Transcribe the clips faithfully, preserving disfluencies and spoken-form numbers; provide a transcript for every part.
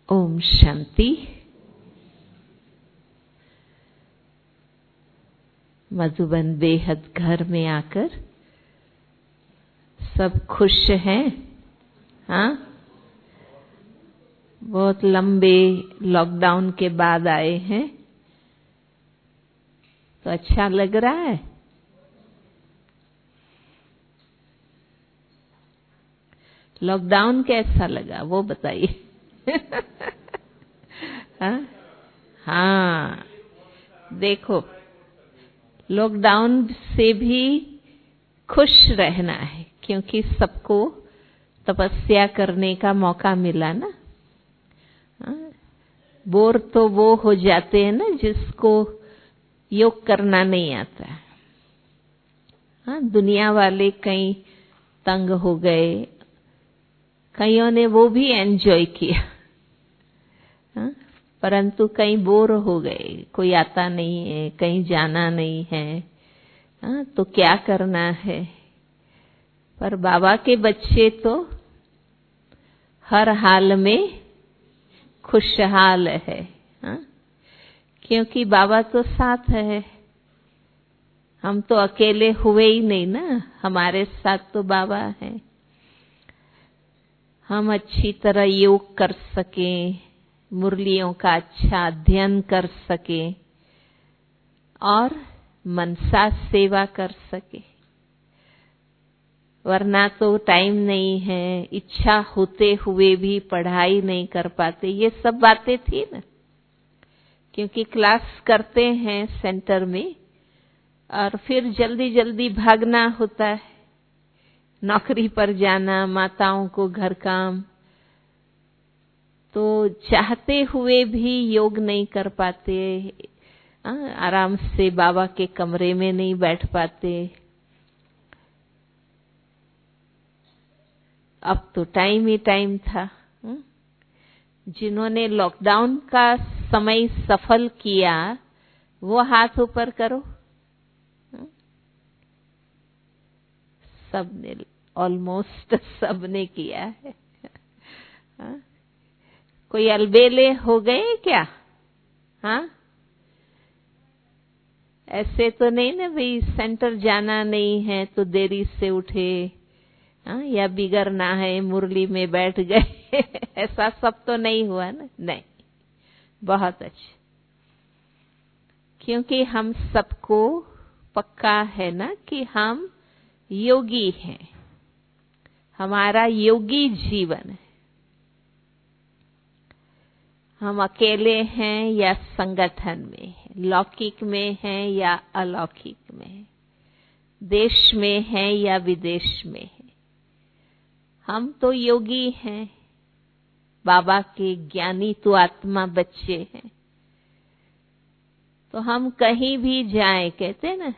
ओम शांति। मधुबन बेहद घर में आकर सब खुश हैं। हाँ, बहुत लंबे लॉकडाउन के बाद आए हैं तो अच्छा लग रहा है। लॉकडाउन कैसा लगा वो बताइए। हाँ हाँ, देखो लॉकडाउन से भी खुश रहना है क्योंकि सबको तपस्या करने का मौका मिला ना। हाँ? बोर तो वो हो जाते हैं ना जिसको योग करना नहीं आता। हाँ, दुनिया वाले कई तंग हो गए, कईयों ने वो भी एंजॉय किया। हाँ? परंतु कई बोर हो गए, कोई आता नहीं है, कहीं जाना नहीं है। हाँ, तो क्या करना है। पर बाबा के बच्चे तो हर हाल में खुशहाल है। हाँ? क्योंकि बाबा तो साथ है। हम तो अकेले हुए ही नहीं ना, हमारे साथ तो बाबा है। हम अच्छी तरह योग कर सकें, मुरलियों का अच्छा अध्ययन कर सकें और मनसा सेवा कर सके। वरना तो टाइम नहीं है, इच्छा होते हुए भी पढ़ाई नहीं कर पाते। ये सब बातें थी ना, क्योंकि क्लास करते हैं सेंटर में और फिर जल्दी जल्दी भागना होता है, नौकरी पर जाना, माताओं को घर काम, तो चाहते हुए भी योग नहीं कर पाते। आ, आराम से बाबा के कमरे में नहीं बैठ पाते। अब तो टाइम ही टाइम था। जिन्होंने लॉकडाउन का समय सफल किया वो हाथ ऊपर करो। सबने, ऑलमोस्ट सबने किया है। हाँ? कोई अलबेले हो गए क्या? हाँ, ऐसे तो नहीं ना भाई, सेंटर जाना नहीं है तो देरी से उठे। हाँ? या बिगड़ना है मुरली में बैठ गए। ऐसा सब तो नहीं हुआ ना। नहीं, बहुत अच्छा। क्योंकि हम सबको पक्का है ना कि हम योगी हैं, हमारा योगी जीवन है। हम अकेले हैं या संगठन में हैं, लौकिक में हैं या अलौकिक में हैं, देश में हैं या विदेश में हैं, हम तो योगी हैं, बाबा के ज्ञानी तो आत्मा बच्चे हैं। तो हम कहीं भी जाएं, कहते हैं ना,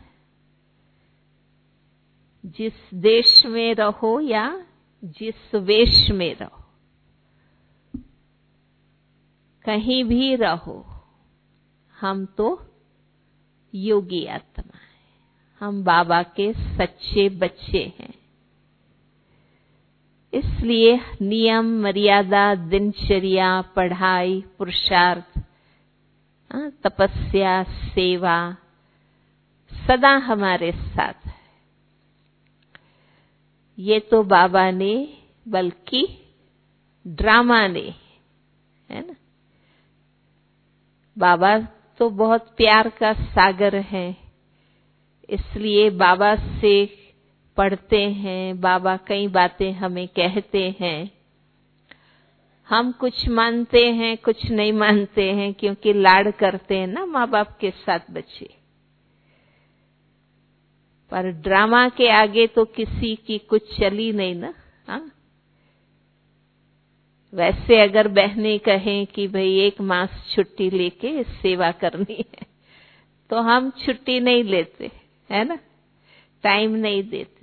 जिस देश में रहो या जिस वेश में रहो, कहीं भी रहो, हम तो योगी आत्मा है, हम बाबा के सच्चे बच्चे हैं। इसलिए नियम, मर्यादा, दिनचर्या, पढ़ाई, पुरुषार्थ, तपस्या, सेवा सदा हमारे साथ है। ये तो बाबा ने, बल्कि ड्रामा ने, है ना। बाबा तो बहुत प्यार का सागर है, इसलिए बाबा से पढ़ते हैं, बाबा कई बातें हमें कहते हैं। हम कुछ मानते हैं, कुछ नहीं मानते हैं, क्योंकि लाड करते हैं ना माँ बाप के साथ बच्चे। पर ड्रामा के आगे तो किसी की कुछ चली नहीं ना। हाँ? वैसे अगर बहनें कहें कि भाई एक मास छुट्टी लेके सेवा करनी है, तो हम छुट्टी नहीं लेते, है ना, टाइम नहीं देते।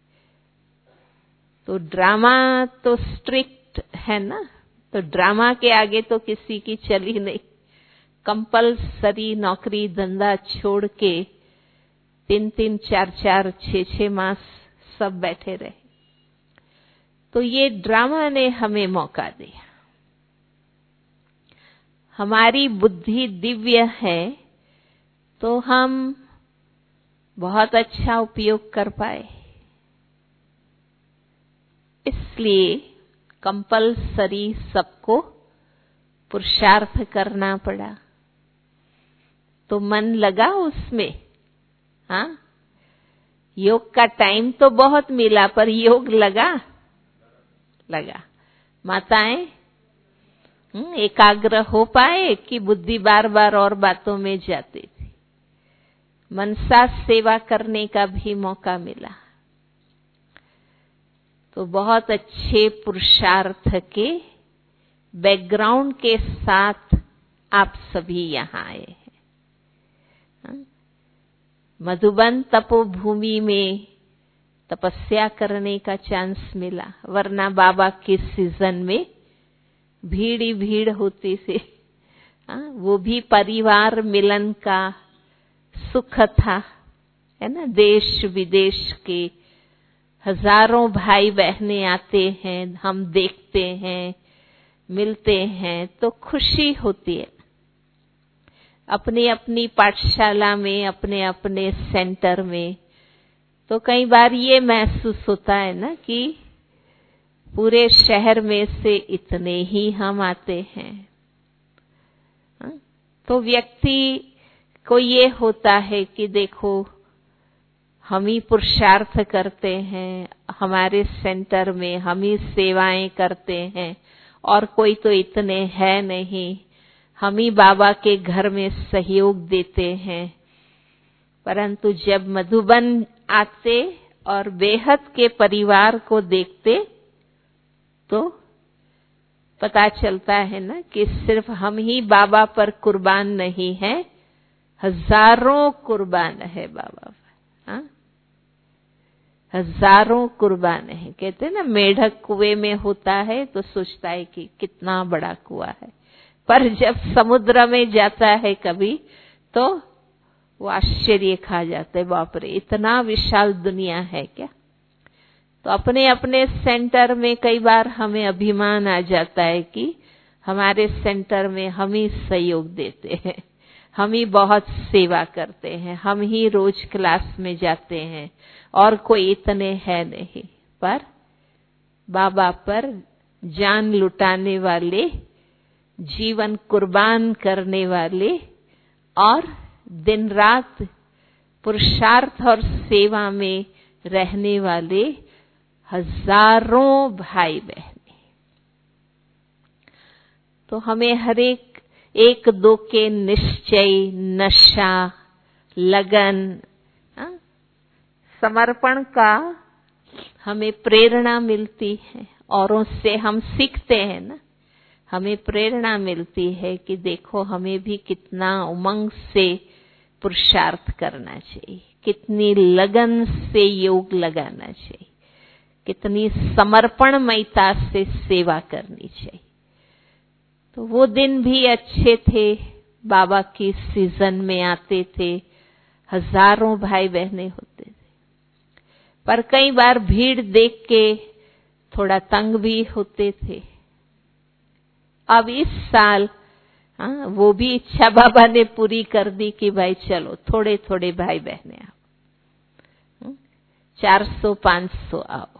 तो ड्रामा तो स्ट्रिक्ट है ना, तो ड्रामा के आगे तो किसी की चली नहीं। कंपलसरी नौकरी धंधा छोड़ के तीन तीन चार चार छह छह मास सब बैठे रहे। तो ये ड्रामा ने हमें मौका दिया। हमारी बुद्धि दिव्य है तो हम बहुत अच्छा उपयोग कर पाए। इसलिए कंपलसरी सबको पुरुषार्थ करना पड़ा। तो मन लगा उसमें, हाँ, योग का टाइम तो बहुत मिला पर योग लगा लगा माताएं एकाग्र हो पाए कि बुद्धि बार बार और बातों में जाती थी। मनसा सेवा करने का भी मौका मिला। तो बहुत अच्छे पुरुषार्थ के बैकग्राउंड के साथ आप सभी यहाँ आए हैं। मधुबन तपोभूमि में तपस्या करने का चांस मिला, वरना बाबा के सीजन में भीड़ ही भीड़ होती थी। वो भी परिवार मिलन का सुख था, है ना। देश विदेश के हजारों भाई बहनें आते हैं, हम देखते हैं, मिलते हैं तो खुशी होती है। अपनी अपनी पाठशाला में, अपने अपने सेंटर में, तो कई बार ये महसूस होता है ना कि पूरे शहर में से इतने ही हम आते हैं। तो व्यक्ति को ये होता है कि देखो हम ही पुरुषार्थ करते हैं, हमारे सेंटर में हम ही सेवाएं करते हैं और कोई तो इतने है नहीं, हम ही बाबा के घर में सहयोग देते हैं। परंतु जब मधुबन आते और बेहद के परिवार को देखते तो पता चलता है ना कि सिर्फ हम ही बाबा पर कुर्बान नहीं है, हजारों कुर्बान है बाबा पर। हाँ, हजारों कुर्बान है। कहते हैं ना मेढक कुएं में होता है तो सोचता है कि कितना बड़ा कुआं है, पर जब समुद्र में जाता है कभी तो वो आश्चर्य खा जाते, बाप रे इतना विशाल दुनिया है क्या। तो अपने अपने सेंटर में कई बार हमें अभिमान आ जाता है कि हमारे सेंटर में हम ही सहयोग देते हैं, हम ही बहुत सेवा करते हैं, हम ही रोज क्लास में जाते हैं और कोई इतने है नहीं। पर बाबा पर जान लुटाने वाले, जीवन कुर्बान करने वाले और दिन रात पुरुषार्थ और सेवा में रहने वाले हजारों भाई बहनें। तो हमें हर एक एक दो के निश्चय, नशा, लगन, समर्पण का हमें प्रेरणा मिलती है। औरों से हम सीखते हैं ना, हमें प्रेरणा मिलती है कि देखो हमें भी कितना उमंग से पुरुषार्थ करना चाहिए, कितनी लगन से योग लगाना चाहिए, कितनी समर्पणमयता से सेवा करनी चाहिए। तो वो दिन भी अच्छे थे, बाबा की सीजन में आते थे, हजारों भाई बहनें होते थे। पर कई बार भीड़ देख के थोड़ा तंग भी होते थे। अब इस साल हाँ, वो भी इच्छा बाबा ने पूरी कर दी कि भाई चलो थोड़े थोड़े भाई बहने आओ, चार सौ पांच सौ आओ।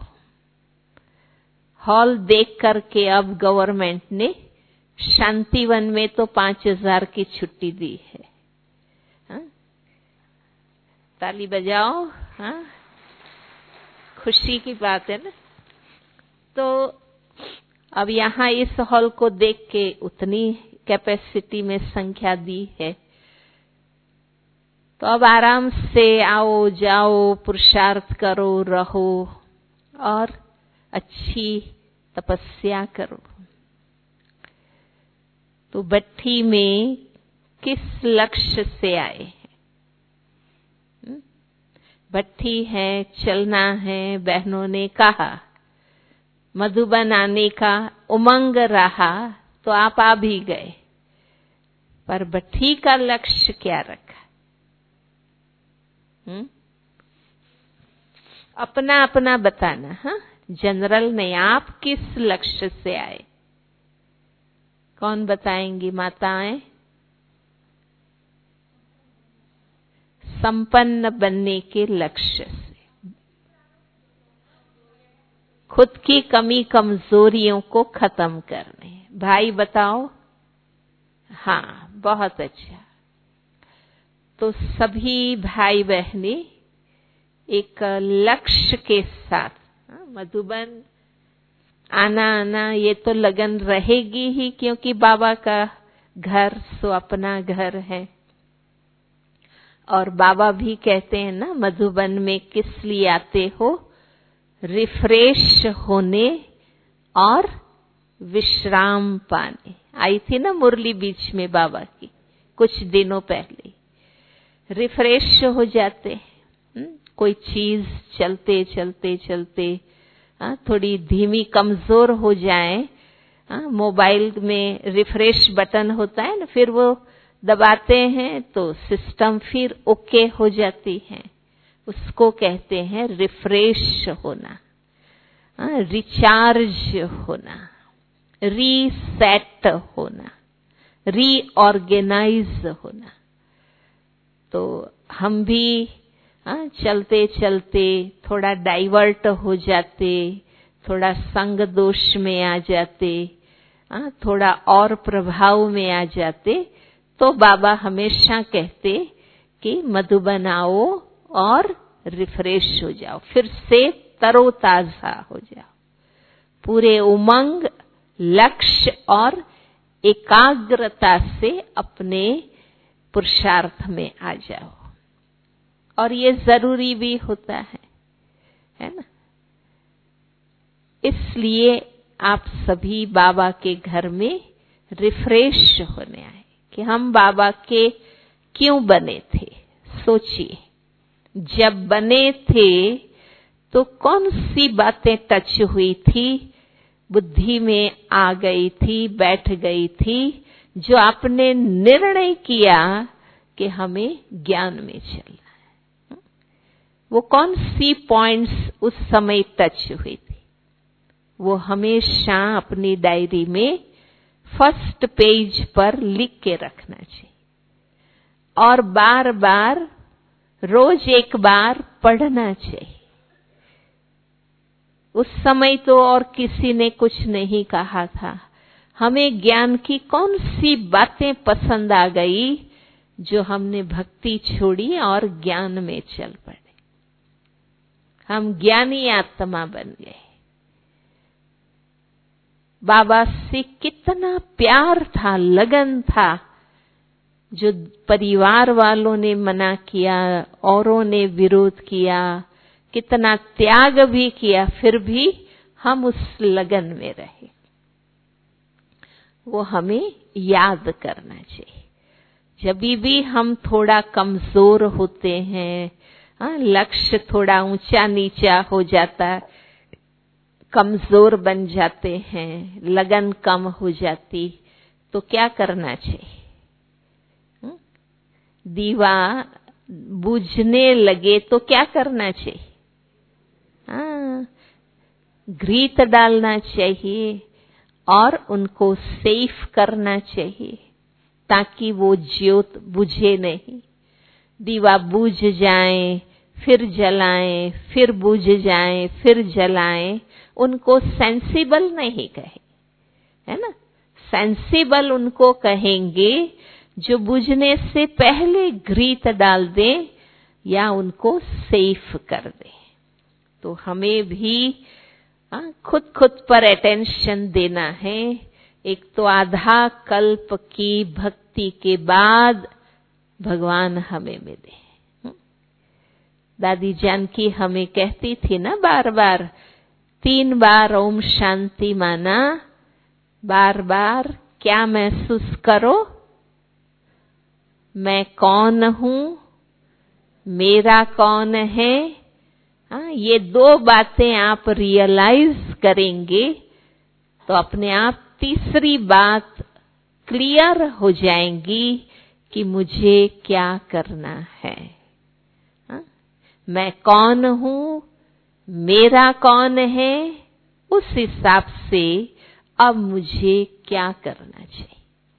हॉल देख करके अब गवर्नमेंट ने शांतिवन में तो पांच हजार की छुट्टी दी है। हाँ? ताली बजाओ, हाँ? खुशी की बात है ना। तो अब यहाँ इस हॉल को देख के उतनी कैपेसिटी में संख्या दी है, तो अब आराम से आओ जाओ, पुरुषार्थ करो, रहो और अच्छी तपस्या करो। तो भट्ठी में किस लक्ष्य से आए हैं? भट्ठी है, चलना है। बहनों ने कहा मधुबन आने का उमंग रहा तो आप आ भी गए, पर भट्ठी का लक्ष्य क्या रखा? हुँ? अपना अपना बताना, हाँ, जनरल नहीं। आप किस लक्ष्य से आए? कौन बताएंगी माताएं? संपन्न बनने के लक्ष्य से, खुद की कमी कमजोरियों को खत्म करने। भाई बताओ। हाँ, बहुत अच्छा। तो सभी भाई बहने एक लक्ष्य के साथ, मधुबन आना आना ये तो लगन रहेगी ही, क्योंकि बाबा का घर सो अपना घर है। और बाबा भी कहते हैं ना, मधुबन में किस लिए आते हो? रिफ्रेश होने और विश्राम पाने। आई थी ना मुरली बीच में बाबा की कुछ दिनों पहले। रिफ्रेश हो जाते हैं, कोई चीज चलते चलते चलते आ, थोड़ी धीमी कमजोर हो जाए। आ, मोबाइल में रिफ्रेश बटन होता है ना, फिर वो दबाते हैं तो सिस्टम फिर ओके हो जाती है। उसको कहते हैं रिफ्रेश होना, रिचार्ज होना, रीसेट होना, रीऑर्गेनाइज होना। तो हम भी आ, चलते चलते थोड़ा डाइवर्ट हो जाते, थोड़ा संग दोष में आ जाते, आ, थोड़ा और प्रभाव में आ जाते, तो बाबा हमेशा कहते कि मधुबन आओ और रिफ्रेश हो जाओ, फिर से तरोताजा हो जाओ, पूरे उमंग, लक्ष्य और एकाग्रता से अपने पुरुषार्थ में आ जाओ। और ये जरूरी भी होता है, है ना? इसलिए आप सभी बाबा के घर में रिफ्रेश होने आए कि हम बाबा के क्यों बने थे। सोचिए, जब बने थे तो कौन सी बातें टच हुई थी, बुद्धि में आ गई थी, बैठ गई थी, जो आपने निर्णय किया कि हमें ज्ञान में चलना है? वो कौन सी पॉइंट्स उस समय टच हुई थी? वो हमेशा अपनी डायरी में फर्स्ट पेज पर लिख के रखना चाहिए और बार बार रोज एक बार पढ़ना चाहिए। उस समय तो और किसी ने कुछ नहीं कहा था। हमें ज्ञान की कौन सी बातें पसंद आ गई जो हमने भक्ति छोड़ी और ज्ञान में चल पड़े। हम ज्ञानी आत्मा बन गए। बाबा से कितना प्यार था, लगन था, जो परिवार वालों ने मना किया, औरों ने विरोध किया, कितना त्याग भी किया, फिर भी हम उस लगन में रहे। वो हमें याद करना चाहिए। जब भी हम थोड़ा कमजोर होते हैं, लक्ष्य थोड़ा ऊंचा नीचा हो जाता, कमजोर बन जाते हैं, लगन कम हो जाती, तो क्या करना चाहिए? दीवा बुझने लगे तो क्या करना चाहिए? हाँ, घृत डालना चाहिए और उनको सेफ करना चाहिए ताकि वो ज्योत बुझे नहीं। दीवा बुझ जाए, फिर जलाएं, फिर बुझ जाए, फिर जलाएं, उनको सेंसिबल नहीं कहे, है ना? सेंसिबल उनको कहेंगे जो बुझने से पहले घृत डाल दें या उनको सेफ कर दें। तो हमें भी आ, खुद खुद पर अटेंशन देना है। एक तो आधा कल्प की भक्ति के बाद भगवान हमें मिले। दादी जानकी हमें कहती थी ना बार बार, तीन बार ओम शांति माना, बार बार क्या महसूस करो? मैं कौन हूं, मेरा कौन है। हाँ, ये दो बातें आप रियलाइज करेंगे तो अपने आप तीसरी बात क्लियर हो जाएंगी कि मुझे क्या करना है। हाँ? मैं कौन हूं, मेरा कौन है, उस हिसाब से अब मुझे क्या करना चाहिए।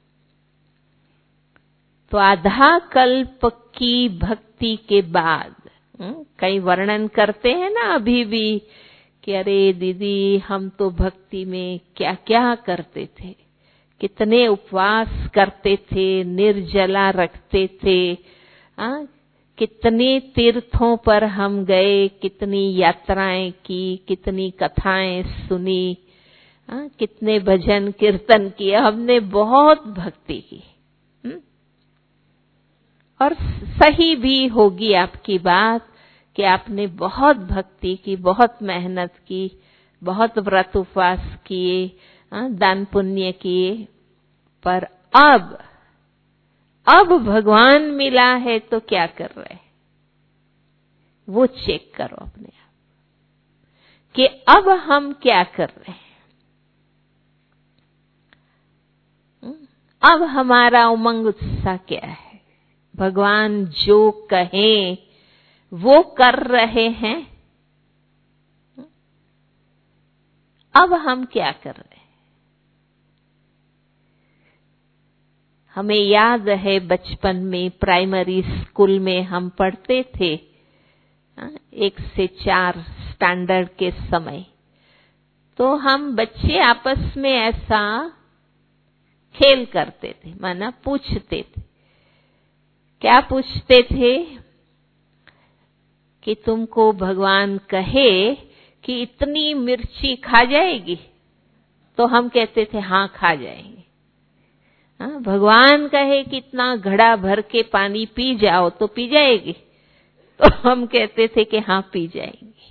तो आधा कल्प की भक्ति के बाद कई वर्णन करते हैं ना अभी भी कि अरे दीदी हम तो भक्ति में क्या क्या करते थे, कितने उपवास करते थे, निर्जला रखते थे, आ, कितने तीर्थों पर हम गए, कितनी यात्राएं की, कितनी कथाएं सुनी, आ, कितने भजन कीर्तन किए, हमने बहुत भक्ति की। हुँ? और सही भी होगी आपकी बात कि आपने बहुत भक्ति की, बहुत मेहनत की, बहुत व्रत उपवास किए, दान पुण्य किए, पर अब अब भगवान मिला है तो क्या कर रहे हैं, वो चेक करो अपने आप कि अब हम क्या कर रहे हैं। अब हमारा उमंग उत्साह क्या है, भगवान जो कहें वो कर रहे हैं, अब हम क्या कर रहे हैं। हमें याद है बचपन में प्राइमरी स्कूल में हम पढ़ते थे, एक से चार स्टैंडर्ड के समय, तो हम बच्चे आपस में ऐसा खेल करते थे, माना पूछते थे। क्या पूछते थे कि तुमको भगवान कहे कि इतनी मिर्ची खा जाएगी, तो हम कहते थे हाँ खा जाएंगे। हाँ, भगवान कहे कि इतना घड़ा भर के पानी पी जाओ तो पी जाएगी, तो हम कहते थे कि हाँ पी जाएंगी।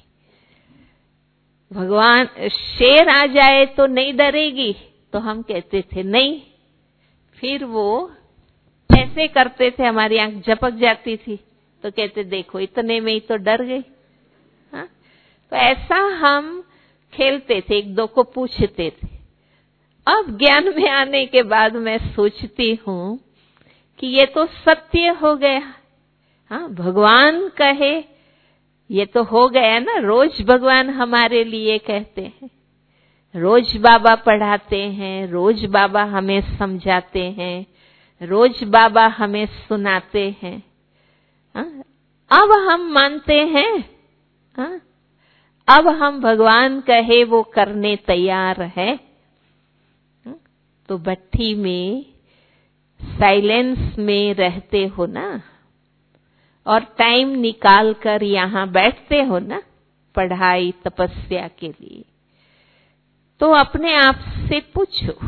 भगवान शेर आ जाए तो नहीं डरेगी, तो हम कहते थे नहीं। फिर वो ऐसे करते थे, हमारी आंख झपक जाती थी, तो कहते देखो इतने में ही तो डर गई। हाँ? तो ऐसा हम खेलते थे, एक दो को पूछते थे। अब ज्ञान में आने के बाद मैं सोचती हूँ कि ये तो सत्य हो गया। हाँ, भगवान कहे ये तो हो गया ना, रोज भगवान हमारे लिए कहते हैं, रोज बाबा पढ़ाते हैं, रोज बाबा हमें समझाते हैं, रोज बाबा हमें सुनाते हैं। हाँ? अब हम मानते हैं, हाँ? अब हम भगवान कहे वो करने तैयार है। हाँ? तो भट्ठी में साइलेंस में रहते हो ना, और टाइम निकाल कर यहाँ बैठते हो ना पढ़ाई तपस्या के लिए, तो अपने आप से पूछो,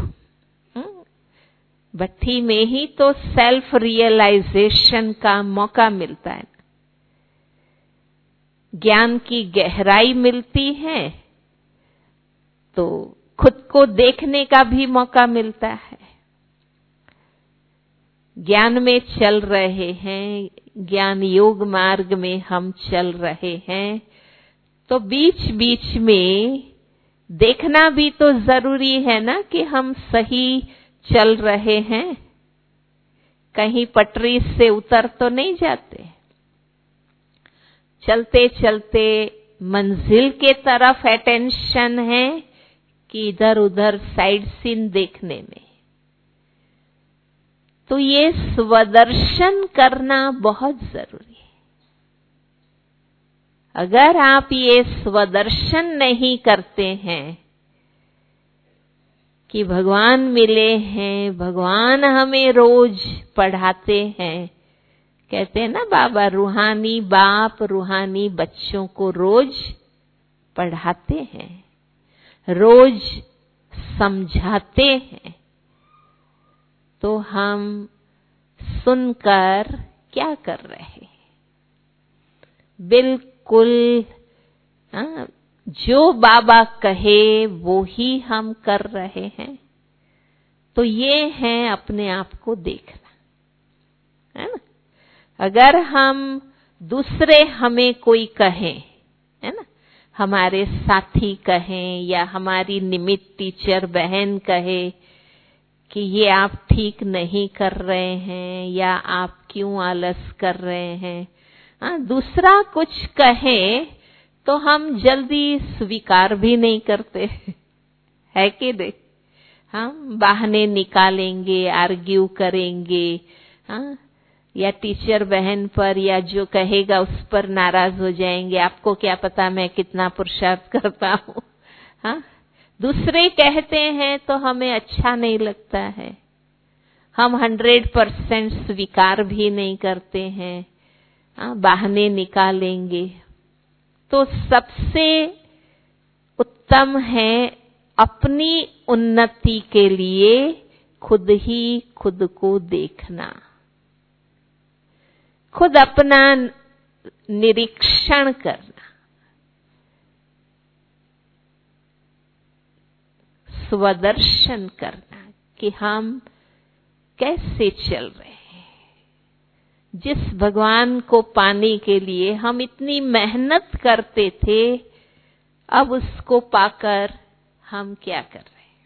भट्ठी में ही तो सेल्फ रियलाइजेशन का मौका मिलता है, ज्ञान की गहराई मिलती है, तो खुद को देखने का भी मौका मिलता है। ज्ञान में चल रहे हैं, ज्ञान योग मार्ग में हम चल रहे हैं, तो बीच बीच में देखना भी तो जरूरी है ना कि हम सही चल रहे हैं, कहीं पटरी से उतर तो नहीं जाते। चलते चलते मंजिल के तरफ अटेंशन है कि इधर उधर साइड सीन देखने में। तो ये स्वदर्शन करना बहुत जरूरी है। अगर आप ये स्वदर्शन नहीं करते हैं कि भगवान मिले हैं, भगवान हमें रोज पढ़ाते हैं, कहते हैं ना बाबा, रूहानी बाप रूहानी बच्चों को रोज पढ़ाते हैं, रोज समझाते हैं। तो हम सुनकर क्या कर रहे हैं? बिल्कुल आ, जो बाबा कहे वो ही हम कर रहे हैं। तो ये है अपने आप को देखना, है ना। अगर हम दूसरे हमें कोई कहें, है ना, हमारे साथी कहें या हमारी निमित्त टीचर बहन कहे कि ये आप ठीक नहीं कर रहे हैं या आप क्यों आलस कर रहे हैं, आ, दूसरा कुछ कहे तो हम जल्दी स्वीकार भी नहीं करते, है कि नहीं। हम बहाने निकालेंगे, आर्ग्यू करेंगे, हाँ, या टीचर बहन पर या जो कहेगा उस पर नाराज हो जाएंगे, आपको क्या पता मैं कितना पुरुषार्थ करता हूँ। हाँ, दूसरे कहते हैं तो हमें अच्छा नहीं लगता है, हम हंड्रेड परसेंट स्वीकार भी नहीं करते हैं, हाँ, बहाने निकालेंगे। तो सबसे उत्तम है अपनी उन्नति के लिए खुद ही खुद को देखना, खुद अपना निरीक्षण करना, स्वदर्शन करना कि हम कैसे चल रहे हैं। जिस भगवान को पाने के लिए हम इतनी मेहनत करते थे, अब उसको पाकर हम क्या कर रहे हैं।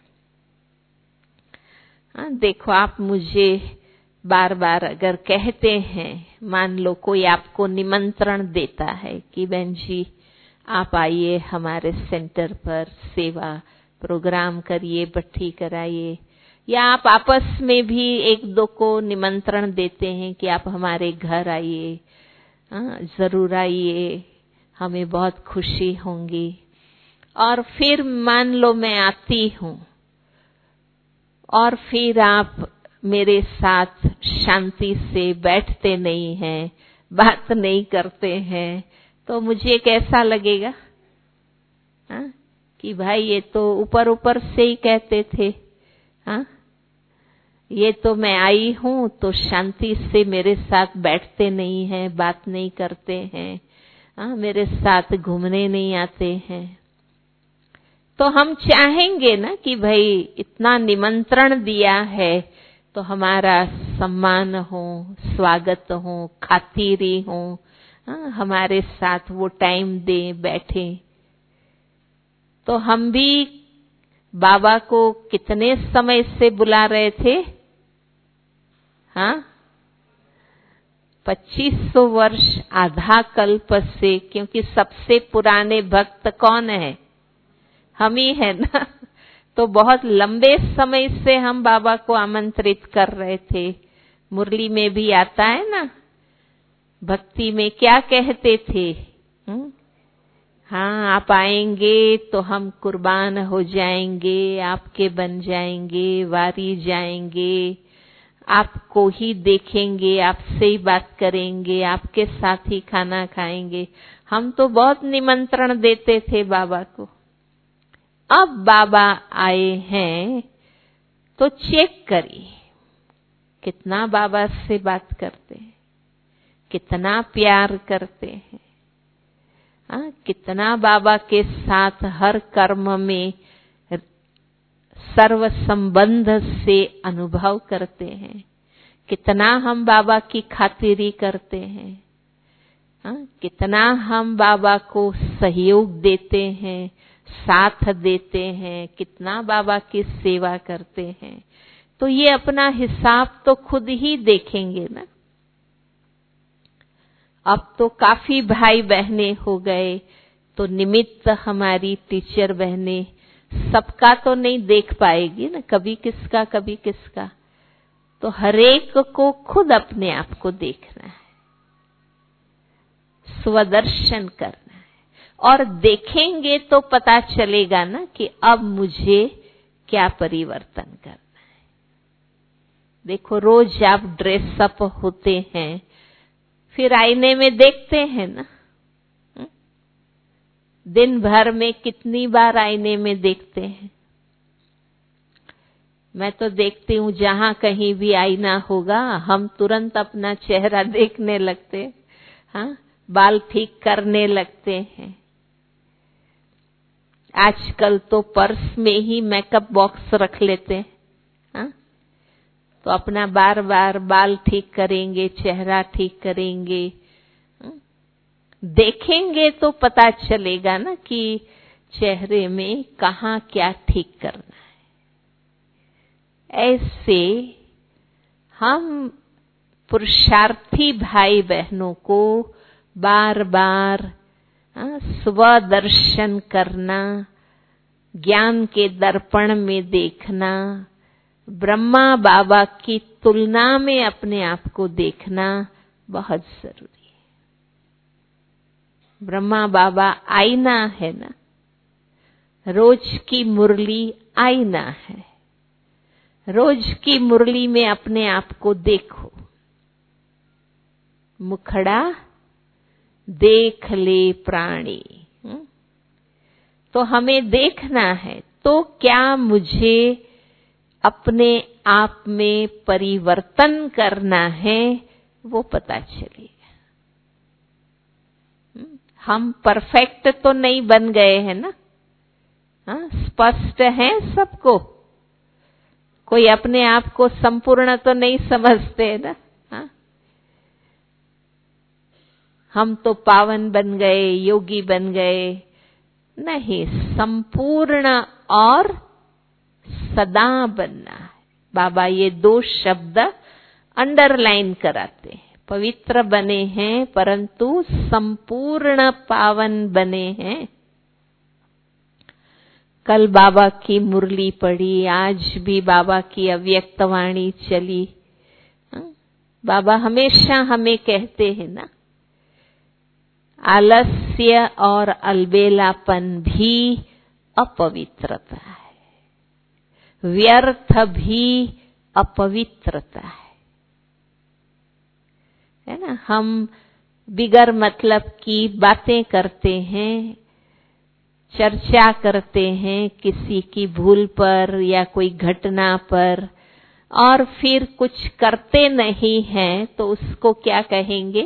हाँ, देखो, आप मुझे बार बार अगर कहते हैं, मान लो कोई आपको निमंत्रण देता है कि बहन जी आप आइए हमारे सेंटर पर, सेवा प्रोग्राम करिए, भट्ठी कराइए, या आप आपस में भी एक दो को निमंत्रण देते हैं कि आप हमारे घर आइए, जरूर आइए, हमें बहुत खुशी होंगी। और फिर मान लो मैं आती हूँ और फिर आप मेरे साथ शांति से बैठते नहीं हैं, बात नहीं करते हैं, तो मुझे कैसा लगेगा? हाँ, कि भाई ये तो ऊपर ऊपर से ही कहते थे, हाँ, ये तो मैं आई हूँ तो शांति से मेरे साथ बैठते नहीं हैं, बात नहीं करते हैं, हाँ, मेरे साथ घूमने नहीं आते हैं। तो हम चाहेंगे ना कि भाई इतना निमंत्रण दिया है तो हमारा सम्मान हो, स्वागत हो, खातिरी हो, हाँ, हमारे साथ वो टाइम दे, बैठे। तो हम भी बाबा को कितने समय से बुला रहे थे? हाँ, पच्चीस सौ वर्ष, आधा कल्प से, क्योंकि सबसे पुराने भक्त कौन है? हम ही है ना। तो बहुत लंबे समय से हम बाबा को आमंत्रित कर रहे थे। मुरली में भी आता है ना, भक्ति में क्या कहते थे? हुँ? हाँ, आप आएंगे तो हम कुर्बान हो जाएंगे, आपके बन जाएंगे, वारी जाएंगे, आपको ही देखेंगे, आपसे ही बात करेंगे, आपके साथ ही खाना खाएंगे। हम तो बहुत निमंत्रण देते थे बाबा को। अब बाबा आए हैं तो चेक करिए कितना बाबा से बात करते हैं, कितना प्यार करते हैं, हाँ, कितना बाबा के साथ हर कर्म में सर्व संबंध से अनुभव करते हैं, कितना हम बाबा की खातिरी करते हैं, हाँ, कितना हम बाबा को सहयोग देते हैं, साथ देते हैं, कितना बाबा की सेवा करते हैं। तो ये अपना हिसाब तो खुद ही देखेंगे ना। अब तो काफी भाई बहने हो गए, तो निमित्त हमारी टीचर बहने सबका तो नहीं देख पाएगी ना, कभी किसका कभी किसका। तो हरेक को खुद अपने आप को देखना है, स्वदर्शन करना है, और देखेंगे तो पता चलेगा ना कि अब मुझे क्या परिवर्तन करना है। देखो, रोज आप ड्रेसअप होते हैं, फिर आईने में देखते हैं ना, दिन भर में कितनी बार आईने में देखते हैं। मैं तो देखती हूँ जहां कहीं भी आईना होगा हम तुरंत अपना चेहरा देखने लगते, हाँ, बाल ठीक करने लगते हैं। आजकल तो पर्स में ही मेकअप बॉक्स रख लेते हैं, हाँ, तो अपना बार बार बाल ठीक करेंगे, चेहरा ठीक करेंगे। देखेंगे तो पता चलेगा ना कि चेहरे में कहाँ क्या ठीक करना है। ऐसे हम पुरुषार्थी भाई बहनों को बार बार स्वदर्शन करना, ज्ञान के दर्पण में देखना, ब्रह्मा बाबा की तुलना में अपने आप को देखना बहुत जरूरी है। ब्रह्मा बाबा आईना है ना, रोज की मुरली आईना है। रोज की मुरली में अपने आप को देखो। मुखड़ा देख ले प्राणी, तो हमें देखना है। तो क्या मुझे अपने आप में परिवर्तन करना है, वो पता चलेगा। हम परफेक्ट तो नहीं बन गए हैं ना, हाँ, स्पष्ट है सबको। कोई अपने आप को संपूर्ण तो नहीं समझते ना, हाँ? हम तो पावन बन गए, योगी बन गए, नहीं, संपूर्ण और सदा बनना है। बाबा ये दो शब्द अंडरलाइन कराते हैं। पवित्र बने हैं परंतु संपूर्ण पावन बने हैं। कल बाबा की मुरली पढ़ी, आज भी बाबा की अव्यक्त वाणी चली। बाबा हमेशा हमें कहते हैं ना, आलस्य और अलबेलापन भी अपवित्रता है, व्यर्थ भी अपवित्रता है, है ना। हम बिगर मतलब की बातें करते हैं, चर्चा करते हैं किसी की भूल पर या कोई घटना पर, और फिर कुछ करते नहीं हैं तो उसको क्या कहेंगे?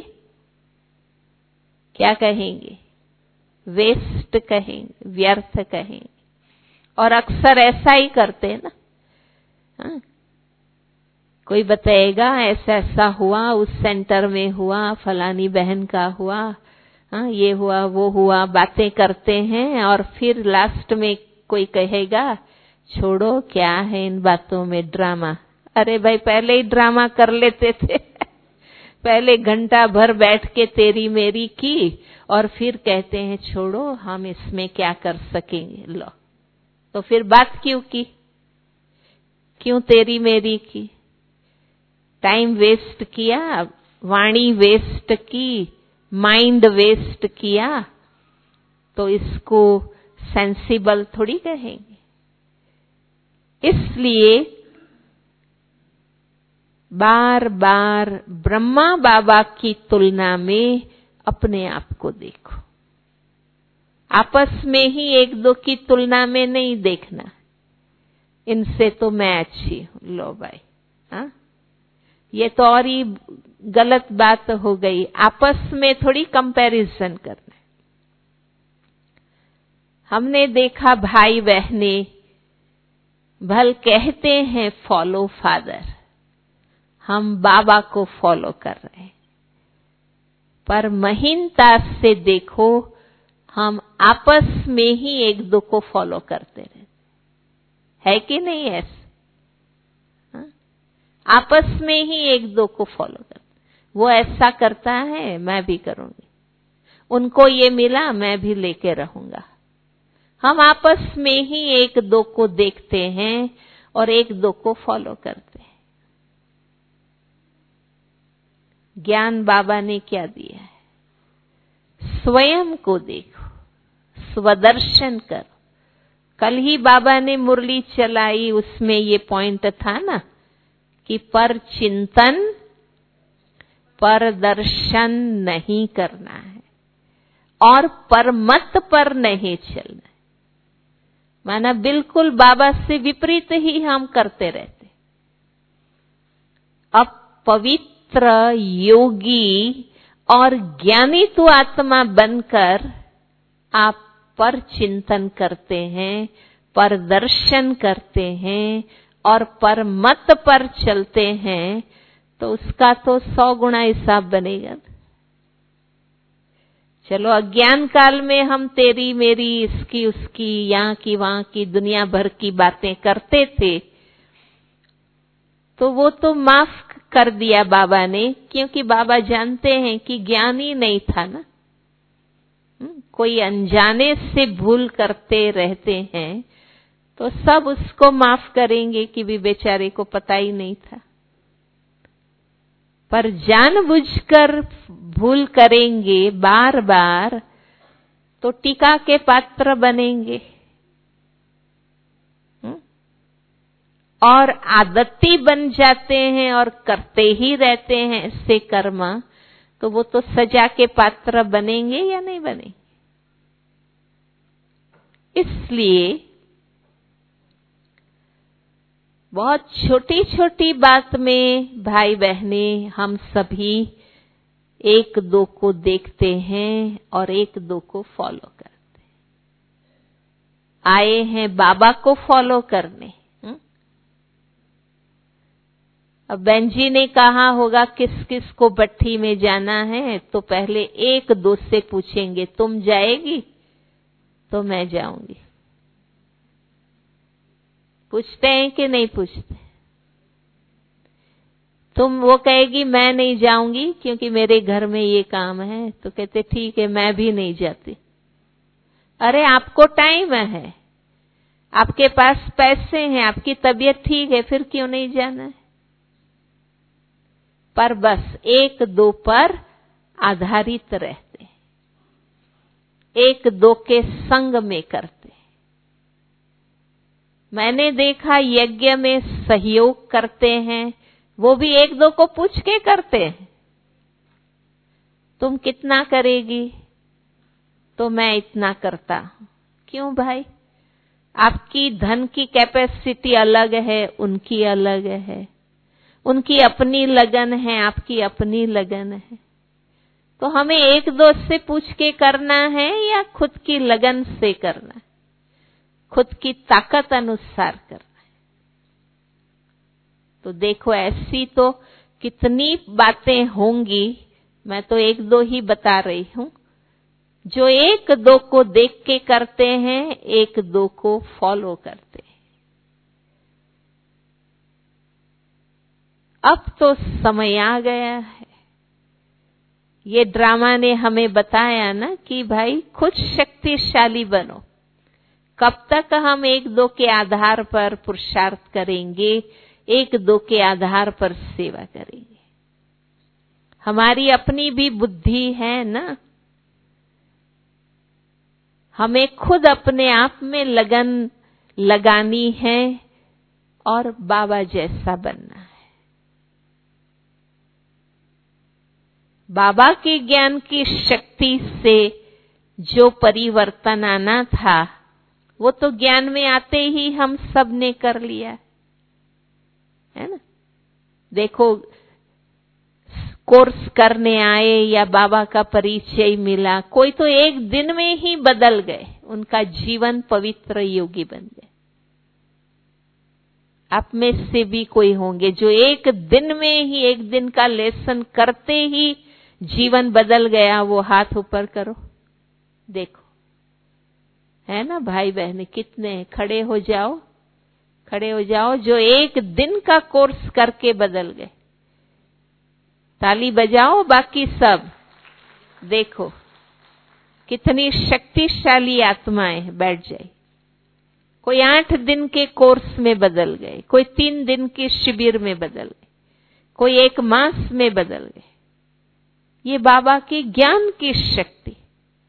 क्या कहेंगे? वेस्ट कहेंगे, व्यर्थ कहेंगे। और अक्सर ऐसा ही करते हैं ना, हाँ? कोई बताएगा ऐसा ऐसा हुआ, उस सेंटर में हुआ, फलानी बहन का हुआ, हाँ, ये हुआ वो हुआ, बातें करते हैं और फिर लास्ट में कोई कहेगा छोड़ो, क्या है इन बातों में ड्रामा। अरे भाई, पहले ही ड्रामा कर लेते थे पहले घंटा भर बैठ के तेरी मेरी की, और फिर कहते हैं छोड़ो, हम इसमें क्या कर सकेंगे। लो, तो फिर बात क्यों की? क्यों तेरी मेरी की? टाइम वेस्ट किया, वाणी वेस्ट की, माइंड वेस्ट किया, तो इसको सेंसिबल थोड़ी कहेंगे। इसलिए बार बार ब्रह्मा बाबा की तुलना में अपने आप को देखो। आपस में ही एक दो की तुलना में नहीं देखना, इनसे तो मैं अच्छी हूं, लो भाई, हाँ, ये तो और ही गलत बात हो गई। आपस में थोड़ी कंपैरिजन करना है। हमने देखा भाई बहने भल कहते हैं फॉलो फादर, हम बाबा को फॉलो कर रहे हैं, पर महीनता से देखो हम आपस में ही एक दो को फॉलो करते रहते है कि नहीं? ऐसा आपस में ही एक दो को फॉलो करते, वो ऐसा करता है मैं भी करूंगी, उनको ये मिला मैं भी लेके रहूंगा। हम आपस में ही एक दो को देखते हैं और एक दो को फॉलो करते हैं। ज्ञान बाबा ने क्या दिया है? स्वयं को देखो, स्वदर्शन करो। कल ही बाबा ने मुरली चलाई, उसमें ये पॉइंट था ना कि पर चिंतन पर दर्शन नहीं करना है और परमत पर नहीं चलना है। माना बिल्कुल बाबा से विपरीत ही हम करते रहते। अब पवित्र योगी और ज्ञानी तो आत्मा बनकर आप पर चिंतन करते हैं, पर दर्शन करते हैं और पर मत पर चलते हैं, तो उसका तो सौ गुना हिसाब बनेगा। चलो, अज्ञान काल में हम तेरी मेरी, इसकी उसकी, यहाँ की वहां की, दुनिया भर की बातें करते थे, तो वो तो माफ कर दिया बाबा ने, क्योंकि बाबा जानते हैं कि ज्ञान ही नहीं था ना। कोई अनजाने से भूल करते रहते हैं तो सब उसको माफ करेंगे कि भी बेचारे को पता ही नहीं था। पर जानबूझकर भूल करेंगे बार बार तो टीका के पात्र बनेंगे। और आदती बन जाते हैं और करते ही रहते हैं ऐसे कर्म, तो वो तो सजा के पात्र बनेंगे या नहीं बनेंगे। इसलिए बहुत छोटी छोटी बात में भाई बहने हम सभी एक दो को देखते हैं और एक दो को फॉलो करते हैं। आए हैं बाबा को फॉलो करने। अब बहन जी ने कहा होगा किस किस को भट्ठी में जाना है, तो पहले एक दो से पूछेंगे तुम जाएगी तो मैं जाऊंगी। पूछते हैं कि नहीं पूछते? तुम, वो कहेगी मैं नहीं जाऊंगी क्योंकि मेरे घर में ये काम है, तो कहते ठीक है मैं भी नहीं जाती। अरे आपको टाइम है, आपके पास पैसे हैं, आपकी तबीयत ठीक है, फिर क्यों नहीं जाना है? पर बस एक दो पर आधारित रहते, एक दो के संग में करते। मैंने देखा यज्ञ में सहयोग करते हैं, वो भी एक दो को पूछ के करते हैं। तुम कितना करेगी? तो मैं इतना करता हूं। क्यों भाई? आपकी धन की कैपेसिटी अलग है, उनकी अलग है, उनकी अपनी लगन है, आपकी अपनी लगन है। तो हमें एक दो से पूछ के करना है या खुद की लगन से करना है, खुद की ताकत अनुसार करना है? तो देखो ऐसी तो कितनी बातें होंगी, मैं तो एक दो ही बता रही हूं। जो एक दो को देख के करते हैं, एक दो को फॉलो करते हैं। अब तो समय आ गया है, ये ड्रामा ने हमें बताया ना कि भाई खुद शक्तिशाली बनो। कब तक हम एक दो के आधार पर पुरुषार्थ करेंगे, एक दो के आधार पर सेवा करेंगे? हमारी अपनी भी बुद्धि है ना, हमें खुद अपने आप में लगन लगानी है और बाबा जैसा बनना है। बाबा के ज्ञान की शक्ति से जो परिवर्तन आना था, वो तो ज्ञान में आते ही हम सब ने कर लिया है ना। देखो, कोर्स करने आए या बाबा का परिचय मिला, कोई तो एक दिन में ही बदल गए, उनका जीवन पवित्र योगी बन गए। आप में से भी कोई होंगे जो एक दिन में ही, एक दिन का लेसन करते ही जीवन बदल गया। वो हाथ ऊपर करो, देखो, है ना भाई बहन कितने हैं? खड़े हो जाओ, खड़े हो जाओ जो एक दिन का कोर्स करके बदल गए। ताली बजाओ बाकी सब। देखो कितनी शक्तिशाली आत्माएं बैठ जाए। कोई आठ दिन के कोर्स में बदल गए, कोई तीन दिन के शिविर में बदल गए, कोई एक मास में बदल गए। ये बाबा की ज्ञान की शक्ति।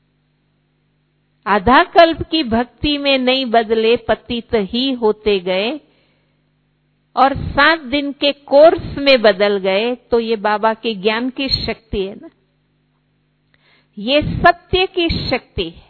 आधा कल्प की भक्ति में नहीं बदले, पतित ही होते गए और सात दिन के कोर्स में बदल गए। तो ये बाबा के ज्ञान की शक्ति है ना, ये सत्य की शक्ति है।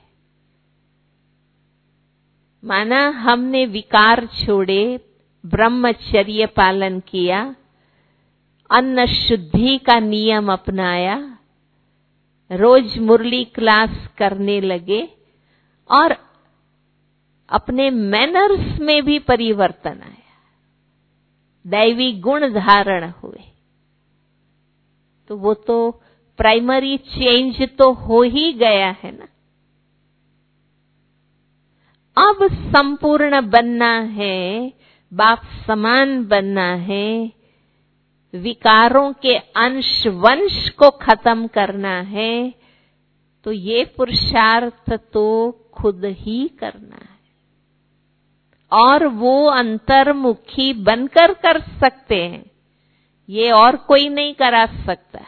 माना हमने विकार छोड़े, ब्रह्मचर्य पालन किया, अन्न शुद्धि का नियम अपनाया, रोज मुरली क्लास करने लगे और अपने मैनर्स में भी परिवर्तन आया, दैवी गुण धारण हुए। तो वो तो प्राइमरी चेंज तो हो ही गया है ना। अब संपूर्ण बनना है, बाप समान बनना है, विकारों के अंश वंश को खत्म करना है। तो ये पुरुषार्थ तो खुद ही करना है। और वो अंतर्मुखी बनकर कर सकते हैं, ये और कोई नहीं करा सकता।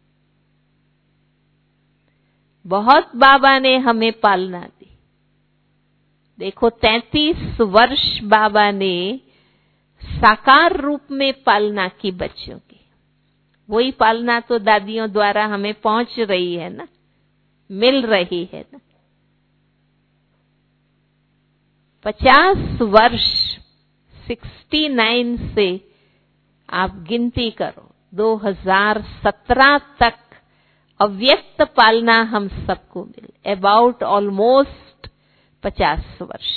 बहुत बाबा ने हमें पालना दी। देखो, तैंतीस वर्ष बाबा ने साकार रूप में पालना की बच्चों की। वही पालना तो दादियों द्वारा हमें पहुंच रही है ना, मिल रही है ना। पचास वर्ष सिक्सटी नाइन से आप गिनती करो, दो हज़ार सत्रह तक अव्यक्त पालना हम सबको मिले, अबाउट ऑलमोस्ट पचास वर्ष।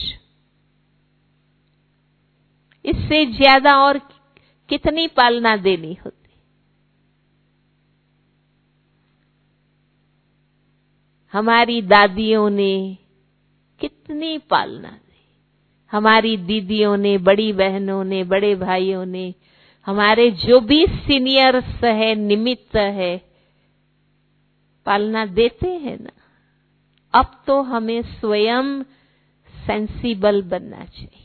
इससे ज्यादा और कितनी पालना देनी होती। हमारी दादियों ने कितनी पालना दी, हमारी दीदियों ने, बड़ी बहनों ने, बड़े भाइयों ने, हमारे जो भी सीनियर्स है, निमित्त है, पालना देते हैं ना। अब तो हमें स्वयं सेंसिबल बनना चाहिए,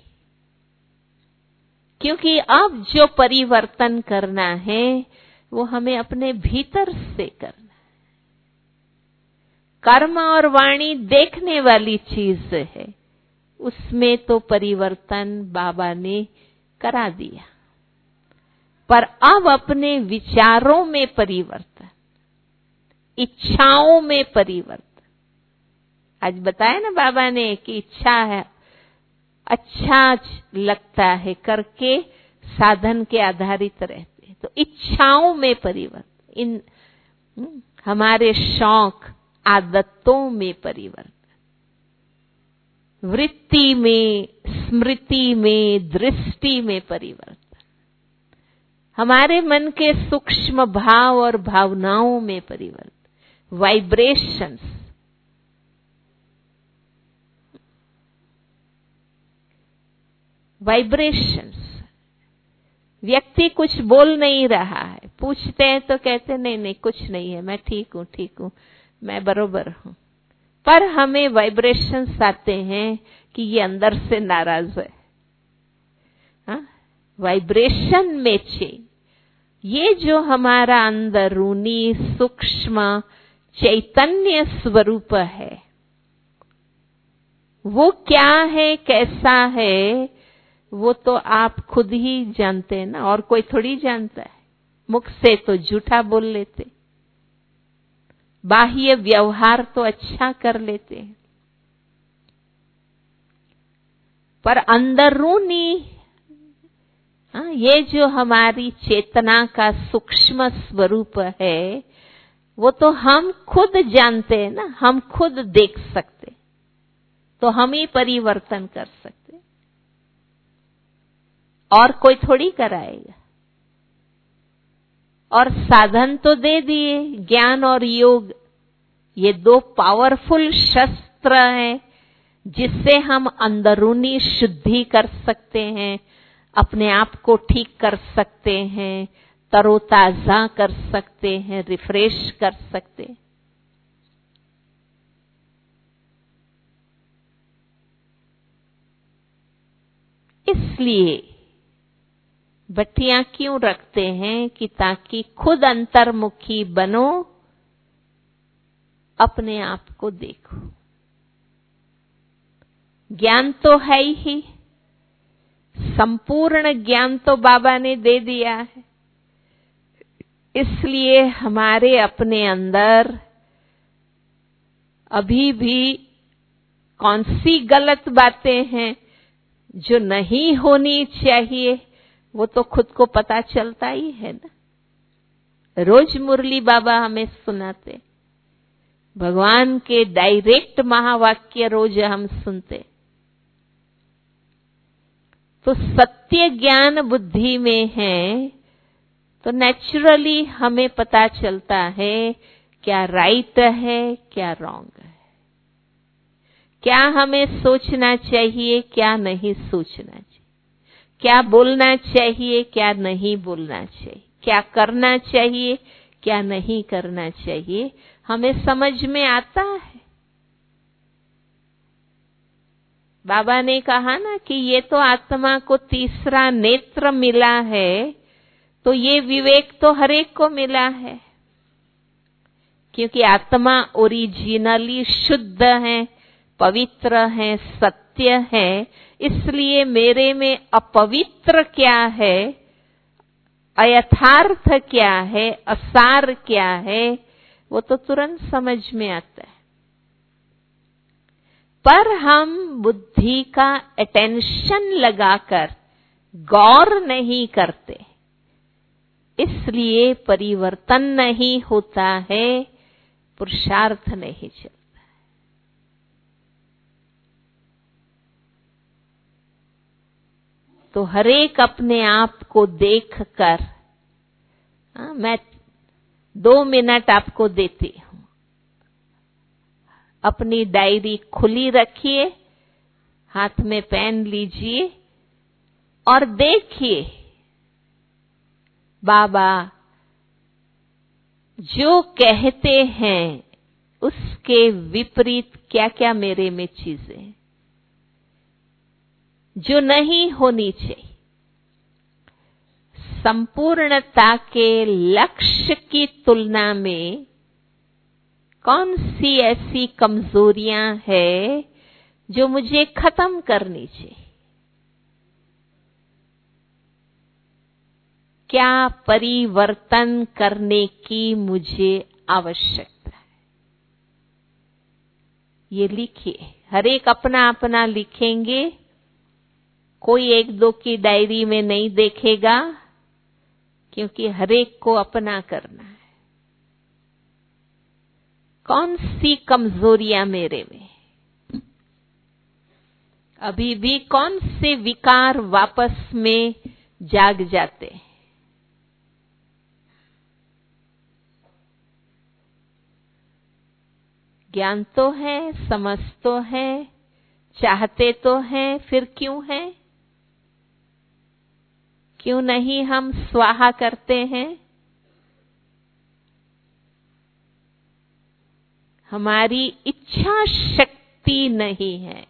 क्योंकि अब जो परिवर्तन करना है वो हमें अपने भीतर से करना है। कर्म और वाणी देखने वाली चीज है, उसमें तो परिवर्तन बाबा ने करा दिया, पर अब अपने विचारों में परिवर्तन, इच्छाओं में परिवर्तन। आज बताया ना बाबा ने कि इच्छा है, अच्छा लगता है करके साधन के आधारित रहते हैं, तो इच्छाओं में परिवर्तन, इन हमारे शौक आदतों में परिवर्तन, वृत्ति में, स्मृति में, दृष्टि में परिवर्तन, हमारे मन के सूक्ष्म भाव और भावनाओं में परिवर्तन, वाइब्रेशंस। वाइब्रेशंस। व्यक्ति कुछ बोल नहीं रहा है, पूछते हैं तो कहते नहीं नहीं कुछ नहीं है, मैं ठीक हूं, ठीक हूं, मैं बरोबर हूं, पर हमें वाइब्रेशंस आते हैं कि ये अंदर से नाराज है। हाँ? वाइब्रेशन में चेंज, ये जो हमारा अंदरूनी सूक्ष्म चैतन्य स्वरूप है, वो क्या है, कैसा है, वो तो आप खुद ही जानते हैं ना, और कोई थोड़ी जानता है। मुख से तो झूठा बोल लेते, बाह्य व्यवहार तो अच्छा कर लेते हैं, पर अंदरूनी, हाँ, ये जो हमारी चेतना का सूक्ष्म स्वरूप है, वो तो हम खुद जानते हैं ना, हम खुद देख सकते, तो हम ही परिवर्तन कर सकते, और कोई थोड़ी कराएगा। और साधन तो दे दिए, ज्ञान और योग, ये दो पावरफुल शस्त्र हैं जिससे हम अंदरूनी शुद्धि कर सकते हैं, अपने आप को ठीक कर सकते हैं, तरोताजा कर सकते हैं, रिफ्रेश कर सकते हैं। इसलिए भट्टियां क्यों रखते हैं कि ताकि खुद अंतर्मुखी बनो, अपने आप को देखो। ज्ञान तो है ही, संपूर्ण ज्ञान तो बाबा ने दे दिया है, इसलिए हमारे अपने अंदर अभी भी कौन सी गलत बातें हैं जो नहीं होनी चाहिए, वो तो खुद को पता चलता ही है ना। रोज मुरली बाबा हमें सुनाते, भगवान के डायरेक्ट महावाक्य रोज हम सुनते, तो सत्य ज्ञान बुद्धि में है, तो नेचुरली हमें पता चलता है क्या राइट है, क्या रॉन्ग है, क्या हमें सोचना चाहिए, क्या नहीं सोचना चाहिए, क्या बोलना चाहिए, क्या नहीं बोलना चाहिए, क्या करना चाहिए, क्या नहीं करना चाहिए, हमें समझ में आता है। बाबा ने कहा ना कि ये तो आत्मा को तीसरा नेत्र मिला है, तो ये विवेक तो हर एक को मिला है, क्योंकि आत्मा ओरिजिनली शुद्ध है, पवित्र है, सत्य है। इसलिए मेरे में अपवित्र क्या है, अयथार्थ क्या है, असार क्या है, वो तो तुरंत समझ में आता है। पर हम बुद्धि का अटेंशन लगाकर गौर नहीं करते, इसलिए परिवर्तन नहीं होता है, पुरुषार्थ नहीं चलता। तो हरेक अपने आप को देखकर, हाँ, मैं दो मिनट आपको देती हूं, अपनी डायरी खुली रखिए, हाथ में पेन लीजिए और देखिए बाबा जो कहते हैं उसके विपरीत क्या क्या मेरे में चीजें जो नहीं होनी चाहिए। संपूर्णता के लक्ष्य की तुलना में कौन सी ऐसी कमजोरियां हैं जो मुझे खत्म करनी चाहिए? क्या परिवर्तन करने की मुझे आवश्यकता है? ये लिखिए, हर एक अपना अपना लिखेंगे, कोई एक दो की डायरी में नहीं देखेगा, क्योंकि हर एक को अपना करना है। कौन सी कमजोरियां मेरे में, अभी भी कौन से विकार वापस में जाग जाते हैं? ज्ञान तो है, समझ तो है, चाहते तो हैं, फिर क्यों है? क्यों नहीं हम स्वाहा करते हैं? हमारी इच्छा शक्ति नहीं है,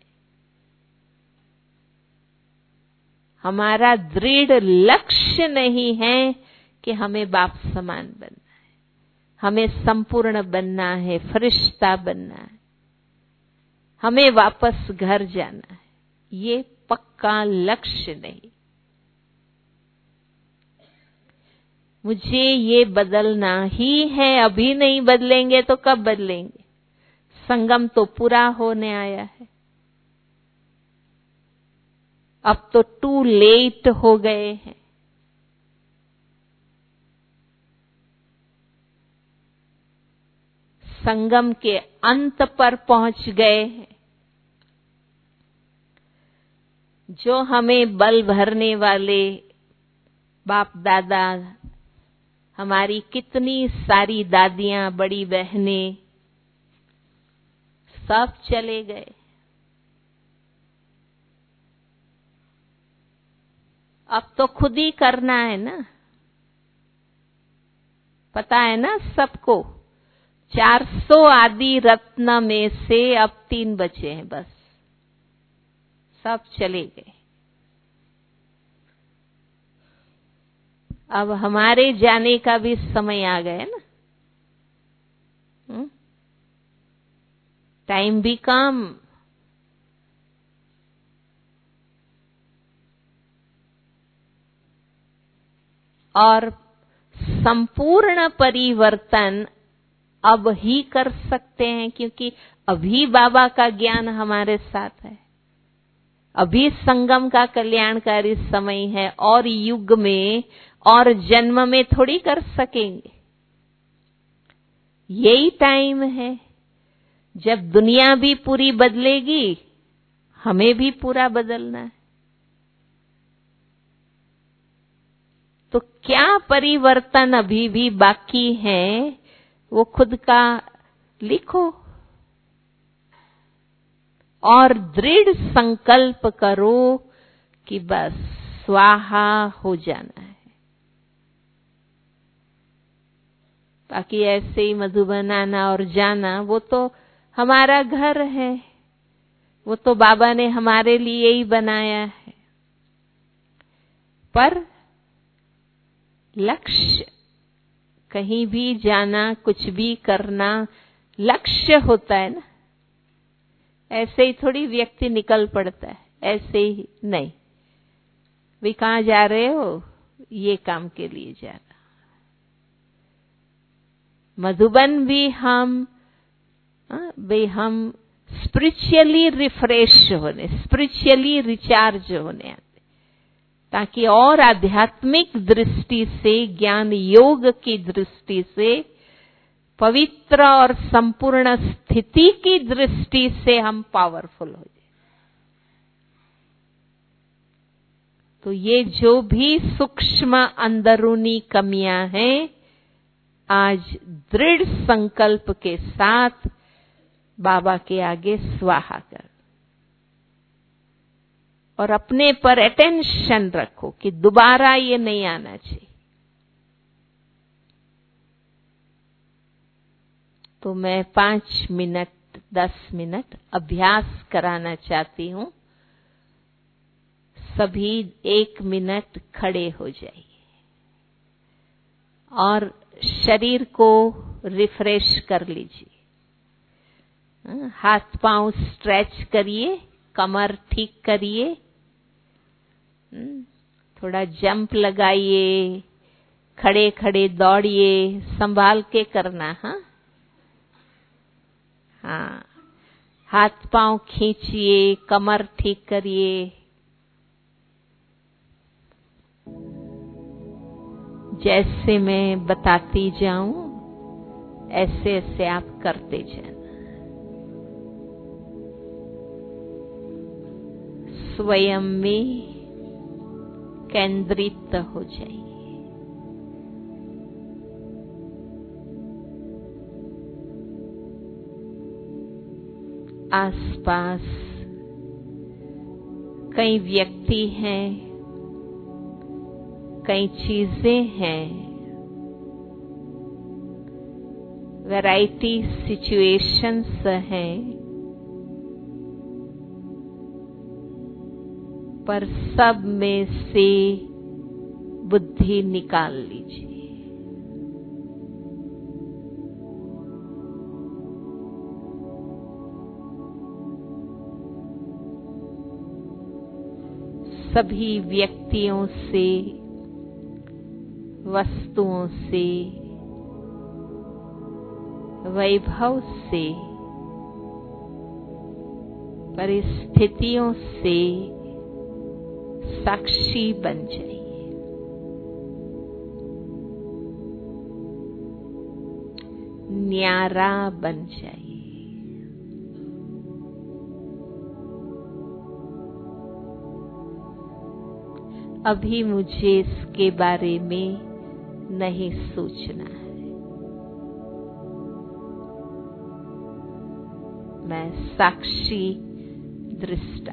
हमारा दृढ़ लक्ष्य नहीं है कि हमें बाप समान बनना है, हमें संपूर्ण बनना है, फरिश्ता बनना है, हमें वापस घर जाना है। ये पक्का लक्ष्य नहीं। मुझे ये बदलना ही है, अभी नहीं बदलेंगे तो कब बदलेंगे? संगम तो पूरा होने आया है, अब तो टू लेट हो गए हैं। संगम के अंत पर पहुंच गए हैं। जो हमें बल भरने वाले बाप दादा, हमारी कितनी सारी दादियां, बड़ी बहनें, सब चले गए। अब तो खुद ही करना है ना, पता है ना सबको। चार सौ आदि रत्न में से अब तीन बचे हैं बस, सब चले गए। अब हमारे जाने का भी समय आ गया ना। टाइम भी कम, और संपूर्ण परिवर्तन अब ही कर सकते हैं, क्योंकि अभी बाबा का ज्ञान हमारे साथ है, अभी संगम का कल्याणकारी समय है, और युग में और जन्म में थोड़ी कर सकेंगे। यही टाइम है जब दुनिया भी पूरी बदलेगी, हमें भी पूरा बदलना है। तो क्या परिवर्तन अभी भी बाकी है, वो खुद का लिखो और दृढ़ संकल्प करो कि बस स्वाहा हो जाना है। बाकी ऐसे ही मधुबन आना और जाना वो तो हमारा घर है, वो तो बाबा ने हमारे लिए ही बनाया है। पर लक्ष्य, कहीं भी जाना, कुछ भी करना, लक्ष्य होता है ना। ऐसे ही थोड़ी व्यक्ति निकल पड़ता है, ऐसे ही नहीं। वे कहाँ जा रहे हो? ये काम के लिए जा रहा। मधुबन भी हम भाई हम स्पिरिचुअली रिफ्रेश होने, स्पिरिचुअली रिचार्ज होने आते, ताकि और आध्यात्मिक दृष्टि से, ज्ञान योग की दृष्टि से, पवित्र और संपूर्ण स्थिति की दृष्टि से हम पावरफुल हो जाए। तो ये जो भी सूक्ष्म अंदरूनी कमियां हैं, आज दृढ़ संकल्प के साथ बाबा के आगे स्वाहा कर, और अपने पर अटेंशन रखो कि दोबारा ये नहीं आना चाहिए। तो मैं पांच मिनट, दस मिनट अभ्यास कराना चाहती हूं। सभी एक मिनट खड़े हो जाइए और शरीर को रिफ्रेश कर लीजिए। हाथ पांव स्ट्रेच करिए, कमर ठीक करिए, थोड़ा जंप लगाइए, खड़े खड़े दौड़िए, संभाल के करना। हाँ हाँ, हाथ पांव खींचिए, कमर ठीक करिए। जैसे मैं बताती जाऊं, ऐसे ऐसे आप करते जाना। स्वयं में केंद्रित हो जाइए। आसपास कई व्यक्ति हैं, कई चीजें हैं, वैरायटी सिचुएशंस हैं, पर सब में से बुद्धि निकाल लीजिए। सभी व्यक्तियों से, वस्तुओं से, वैभव से, परिस्थितियों से साक्षी बन जाइए। न्यारा बन जाइए। अभी मुझे इसके बारे में नहीं सोचना है। मैं साक्षी दृष्टा।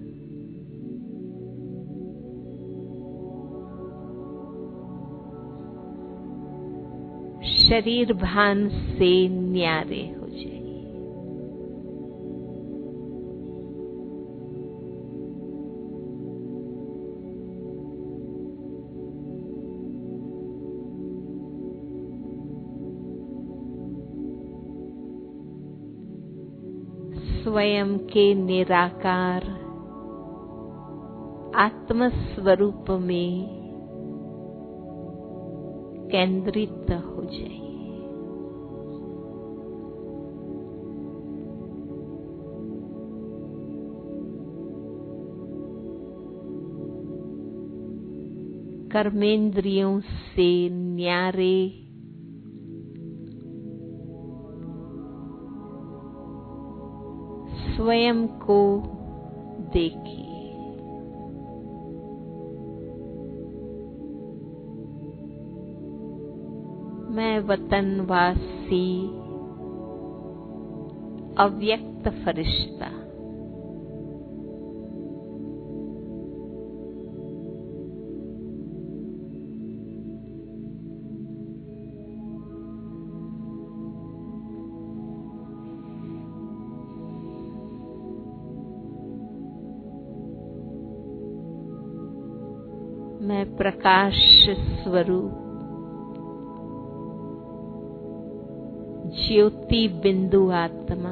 शरीर भान से न्यारे हो जाइए। स्वयं के निराकार आत्म स्वरूप में केंद्रित हो जाइए। कर्मेंद्रियों से न्यारे, स्वयं को देखिए। मैं वतनवासी अव्यक्त फरिश्ता, मैं प्रकाश स्वरूप ज्योति बिंदु आत्मा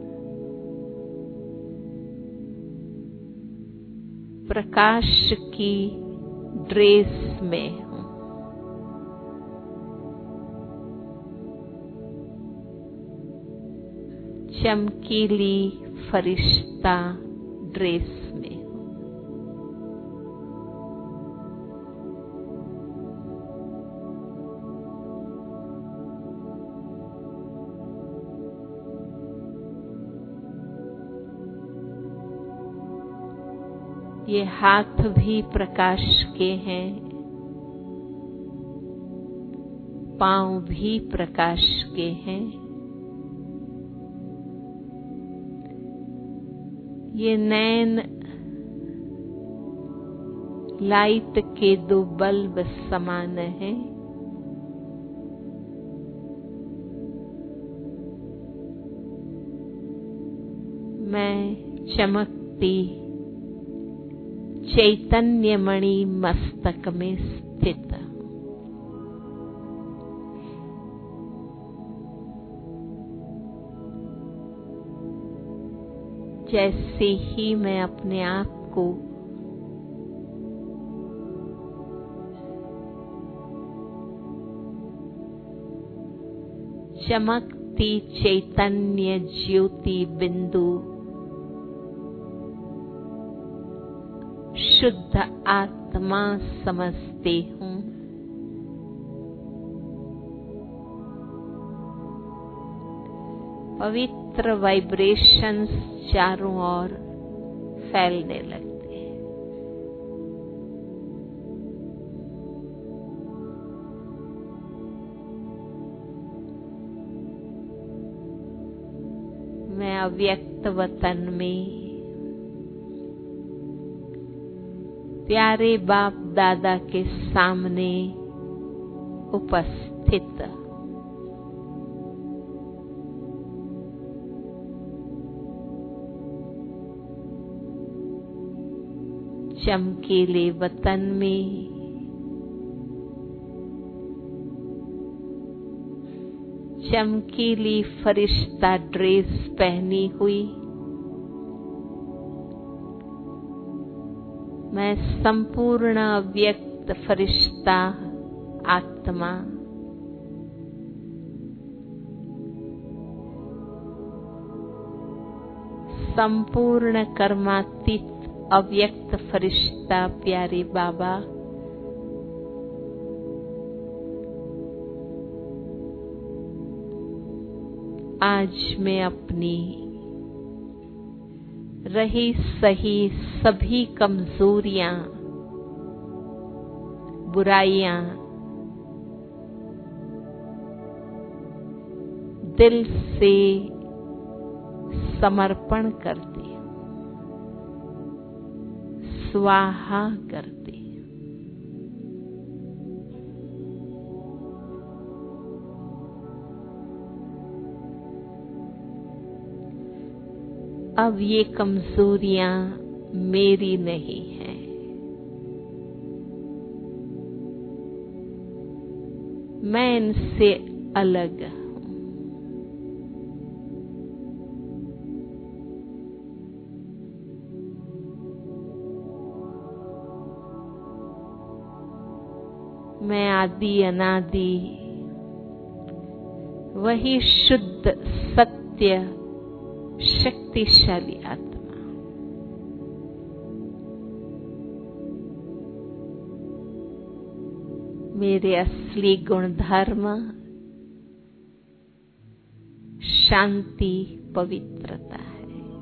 प्रकाश की ड्रेस में हूँ। चमकीली फरिश्ता ड्रेस में हूँ। ये हाथ भी प्रकाश के हैं, पांव भी प्रकाश के हैं। ये नैन लाइट के दो बल्ब समान हैं। मैं चमकती चैतन्यमणि मस्तक में स्थित हूँ। जैसे ही मैं अपने आप को चमकती चैतन्य ज्योति बिंदु शुद्ध आत्मा समझती हूँ, पवित्र वाइब्रेशंस चारों ओर फैलने लगते हैं। मैं अव्यक्त वतन में प्यारे बाप दादा के सामने उपस्थित चमकीले वतन में चमकीली फरिश्ता ड्रेस पहनी हुई मैं संपूर्ण अव्यक्त फरिश्ता आत्मा संपूर्ण कर्मातीत अव्यक्त फरिश्ता प्यारे बाबा आज मैं अपनी रही सही सभी कमजोरियां बुराइयां दिल से समर्पण करती हूँ, स्वाहा करती हूँ। अब ये कमजोरियां मेरी नहीं हैं, मैं इनसे अलग हूँ। मैं आदि अनादि वही शुद्ध सत्य शक्तिशाली आत्मा मेरे असली गुणधर्म शांति पवित्रता है।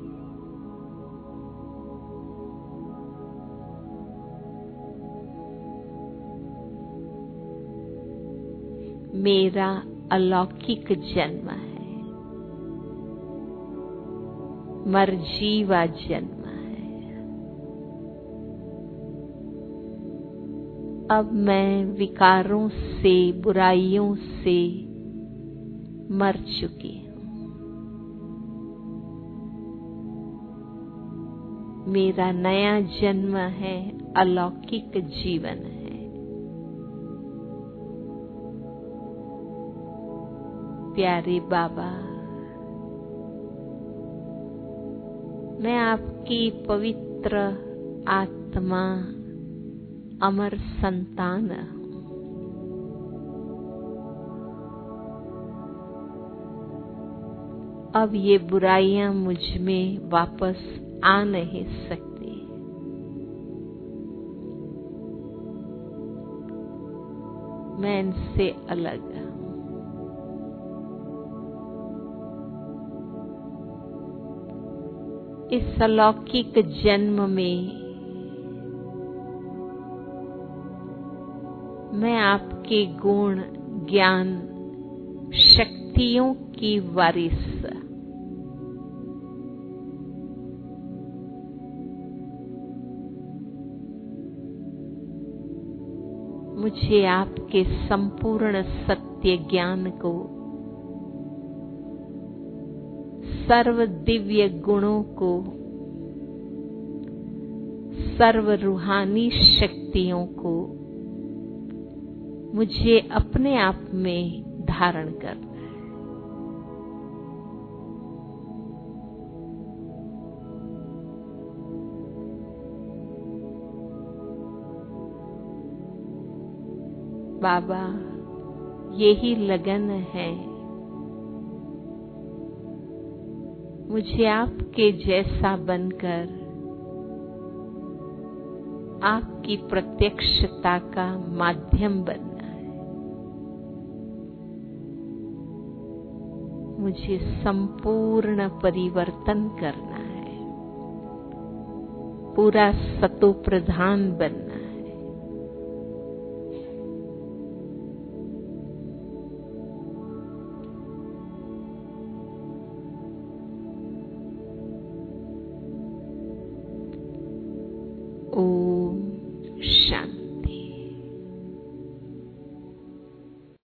मेरा अलौकिक जन्म है, मरजीवा जन्म है। अब मैं विकारों से बुराइयों से मर चुकी हूँ। मेरा नया जन्म है अलौकिक जीवन है। प्यारे बाबा, मैं आपकी पवित्र आत्मा, अमर संतान हूँ। अब ये बुराइयां मुझ में वापस आ नहीं सकती। मैं इनसे अलग हूँ। इस अलौकिक जन्म में मैं आपके गुण, ज्ञान, शक्तियों की वारिस, मुझे आपके संपूर्ण सत्य ज्ञान को, सर्व दिव्य गुणों को, सर्व रूहानी शक्तियों को मुझे अपने आप में धारण करना है। बाबा, यही लगन है। मुझे आपके जैसा बनकर आपकी प्रत्यक्षता का माध्यम बनना है। मुझे संपूर्ण परिवर्तन करना है। पूरा सतो प्रधान बनना है। ओम शांति।